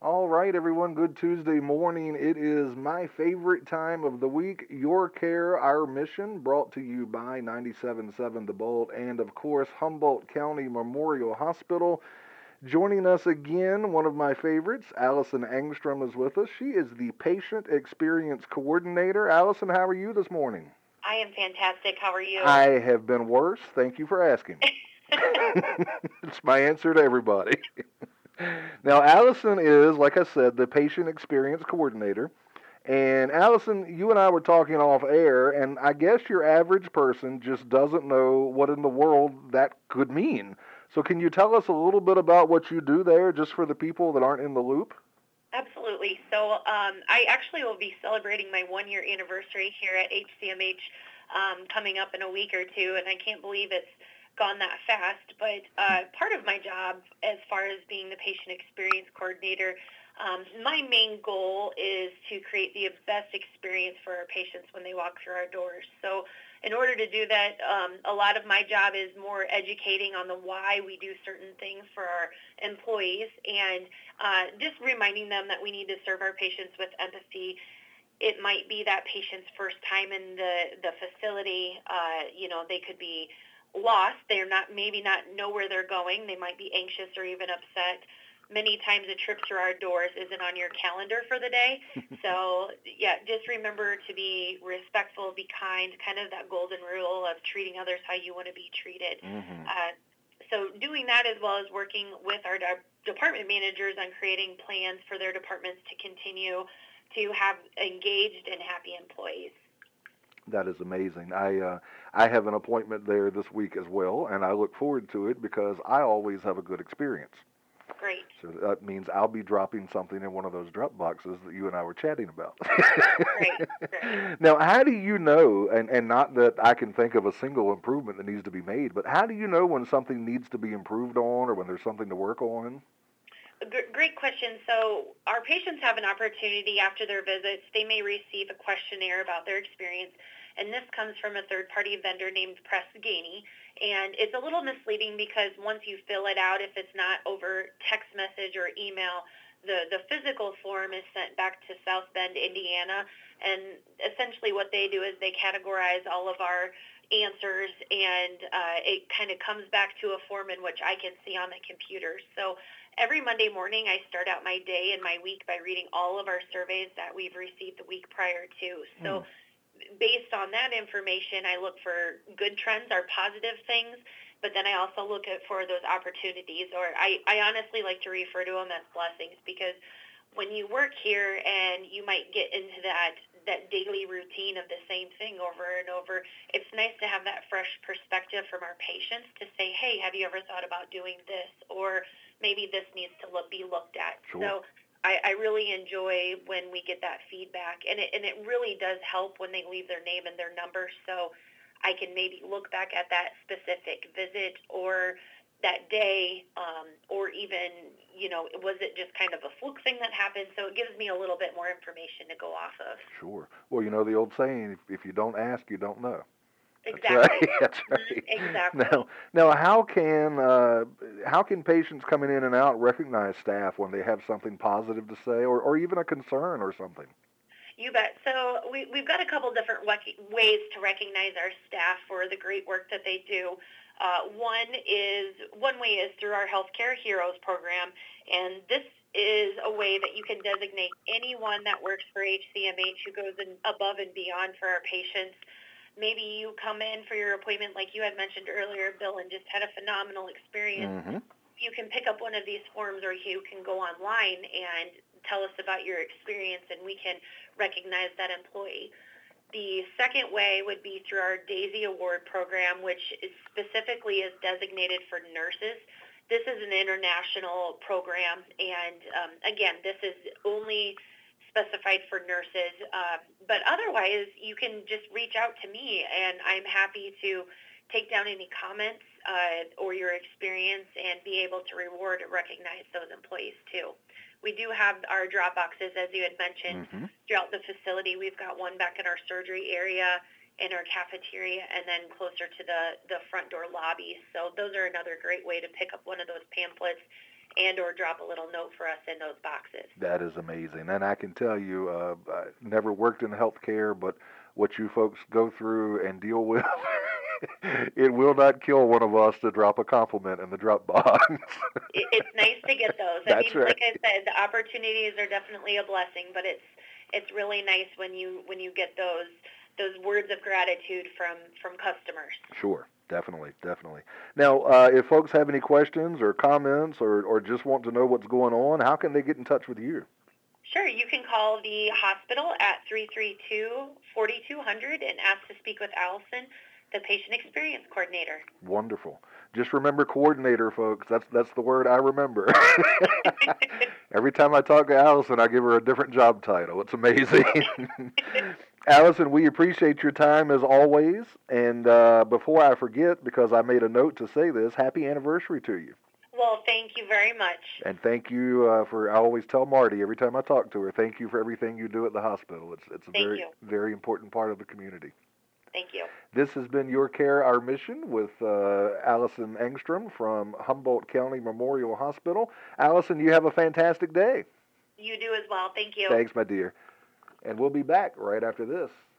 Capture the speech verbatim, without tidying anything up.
All right, everyone. Good Tuesday morning. It is my favorite time of the week. Your Care, Our Mission, brought to you by ninety-seven point seven The Bolt and, of course, Humboldt County Memorial Hospital. Joining us again, one of my favorites, Allison Engstrom is with us. She is the Patient Experience Coordinator. Allison, how are you this morning? I am fantastic. How are you? I have been worse. Thank you for asking. It's my answer to everybody. Now, Allison is, like I said, the Patient Experience Coordinator. And Allison, you and I were talking off air, and I guess your average person just doesn't know what in the world that could mean. So, can you tell us a little bit about what you do there, just for the people that aren't in the loop? Absolutely. So um, I actually will be celebrating my one-year anniversary here at H C M H um, coming up in a week or two, and I can't believe it's gone that fast. But uh, part of my job, as far as being the patient experience coordinator, um, my main goal is to create the best experience for our patients when they walk through our doors. So in order to do that, um, a lot of my job is more educating on the why we do certain things for our employees and uh, just reminding them that we need to serve our patients with empathy. It might be that patient's first time in the, the facility. Uh, you know, they could be lost. They're not maybe not know where they're going. They might be anxious or even upset. Many times a trip through our doors isn't on your calendar for the day. So, yeah, just remember to be respectful, be kind, kind of that golden rule of treating others how you want to be treated. Mm-hmm. Uh, so doing that as well as working with our de- department managers on creating plans for their departments to continue to have engaged and happy employees. That is amazing. I uh, I have an appointment there this week as well, and I look forward to it because I always have a good experience. Great. So that means I'll be dropping something in one of those drop boxes that you and I were chatting about. Great. Great. Now, how do you know, and, and not that I can think of a single improvement that needs to be made, but how do you know when something needs to be improved on or when there's something to work on? Great question. So our patients have an opportunity after their visits. They may receive a questionnaire about their experience, and this comes from a third-party vendor named Press Ganey. And it's a little misleading because once you fill it out, if it's not over text message or email, the, the physical form is sent back to South Bend, Indiana. And essentially what they do is they categorize all of our answers, and uh, it kind of comes back to a form in which I can see on the computer. So every Monday morning, I start out my day and my week by reading all of our surveys that we've received the week prior to. So mm. based on that information, I look for good trends or positive things, but then I also look at for those opportunities, or I, I honestly like to refer to them as blessings, because when you work here and you might get into that that daily routine of the same thing over and over, it's nice to have that fresh perspective from our patients to say, hey, have you ever thought about doing this? Or maybe this needs to look, be looked at. Sure. So I, I really enjoy when we get that feedback, and it, and it really does help when they leave their name and their number, so I can maybe look back at that specific visit or that day, um, or even, you know, was it just kind of a fluke thing that happened? So it gives me a little bit more information to go off of. Sure. Well, you know the old saying, if, if you don't ask, you don't know. Exactly. That's right. That's right. Exactly. Now, now, how can uh, how can patients coming in and out recognize staff when they have something positive to say, or, or even a concern or something? You bet. So we, we've got a couple different ways to recognize our staff for the great work that they do. Uh, one is one way is through our Healthcare Heroes program, and this is a way that you can designate anyone that works for H C M H who goes in above and beyond for our patients. Maybe you come in for your appointment, like you had mentioned earlier, Bill, and just had a phenomenal experience. Mm-hmm. You can pick up one of these forms, or you can go online and tell us about your experience, and we can recognize that employee. The second way would be through our DAISY Award program, which is specifically is designated for nurses. This is an international program, and um, again, this is only specified for nurses. Uh, but otherwise, you can just reach out to me, and I'm happy to take down any comments uh, or your experience and be able to reward and recognize those employees too. We do have our drop boxes, as you had mentioned, mm-hmm. throughout the facility. We've got one back in our surgery area, in our cafeteria, and then closer to the, the front door lobby. So those are another great way to pick up one of those pamphlets and or drop a little note for us in those boxes. That is amazing. And I can tell you, uh, I never worked in healthcare, but what you folks go through and deal with, it will not kill one of us to drop a compliment in the drop box. it, it's nice to get those. I That's mean, right. like I said, the opportunities are definitely a blessing, but it's it's really nice when you when you get those those words of gratitude from from customers. Sure. Definitely, definitely. Now, uh, if folks have any questions or comments or, or just want to know what's going on, how can they get in touch with you? Sure. You can call the hospital at three three two, four two zero zero and ask to speak with Allison, the patient experience coordinator. Wonderful. Just remember coordinator, folks. That's that's the word I remember. Every time I talk to Allison, I give her a different job title. It's amazing. Allison, we appreciate your time as always. And uh, before I forget, because I made a note to say this, happy anniversary to you. Well, thank you very much. And thank you uh, for, I always tell Marty every time I talk to her, thank you for everything you do at the hospital. It's, it's a thank very, you. very important part of the community. Thank you. This has been Your Care, Our Mission with uh, Allison Engstrom from Humboldt County Memorial Hospital. Allison, you have a fantastic day. You do as well. Thank you. Thanks, my dear. And we'll be back right after this.